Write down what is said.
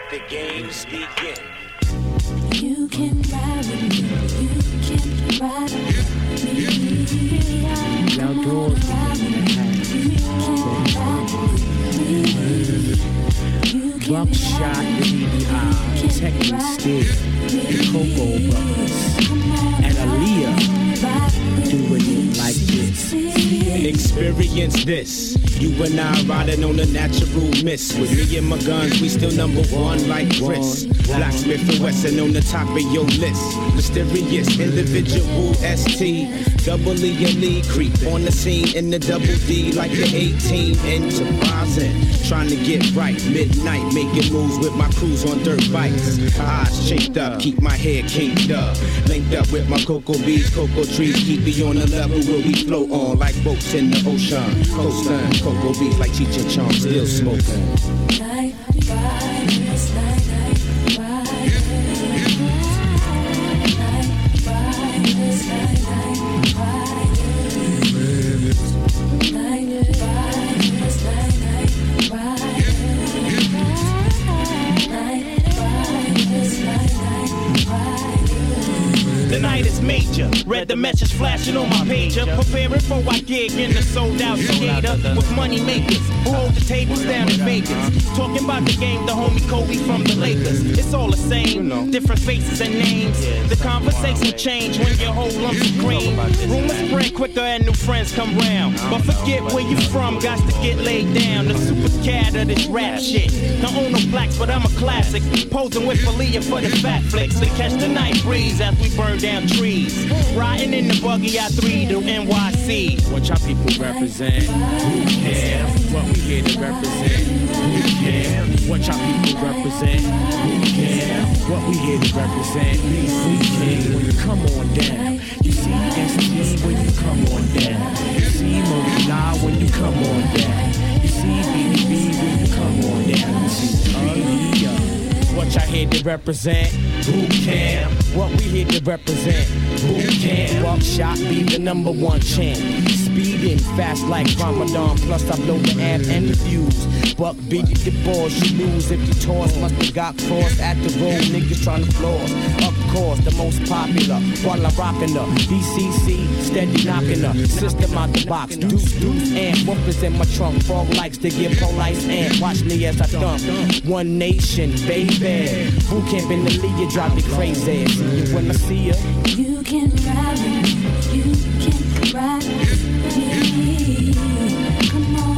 let the games begin. You can ride with me, you can ride with me. Outdoors, Buckshot, BBI, Technic Stick, the Coco Brothers, and Aaliyah doing it like this. Experience this. You and I riding on a natural mist. With me and my guns, we still number one like Chris. Blacksmith and Wesson on the top of your list. Mysterious individual ST. Double E and Lee creep on the scene in the double D like the 18 Enterprising. Trying to get right, midnight, making moves with my crews on dirt bikes. Eyes shaped up, keep my head kinked up. Linked up with my cocoa bees, cocoa trees, keep me on the level where we float on like boats in the ocean. Coastline, cocoa bees like Cheech and Chong, still smoking. Night, ride, this night, night, ride. Night, ride, this night, night, ride. Night, ride, this night, night, ride. Night, ride, this night, night, ride. The night is major. Read the message flashing on my pager. Preparing for our gig in the sold out theater with money makers who hold the tables down in Vegas. Talking about the game, the homie Kobe from the Lakers. It's all the same, different faces and names. The conversation change when you hold lumps of cream. Rumors spread quicker and new friends come round. But forget where you from, got to get laid down. The super cat of this rap shit. Don't own no plaques, but I'm a classic. Posing with Aaliyah for the fat flicks. To catch the night breeze as we burn down trees. Riding in the buggy I 3 to NYC. What y'all people represent? Who cares? What we here to represent? Who cares? What y'all people represent? Who cares? What we here to represent? We king when you come on down. You see ST when you come on down. You see Mola when you come on down. You see BBB when you come on down. You see Aaliyah. What y'all here to represent? Who can? What we here to represent? Who can? Buckshot be the number one champ. Speeding fast like Ramadan. Plus I blow the amp and the fuse. Buck beat the balls, you lose if you toss. Must have got crossed at the road. Niggas trying to floss. Of course, the most popular. While I'm rocking her. BCC, steady knocking her. System out the box. Deuce, and whoopers in my trunk. Frog likes to get police and watch me as I dump. One nation, baby. Boot camp in the league, you drive me crazy. See you when I see ya. You can ride with me, you can ride with me. Come on.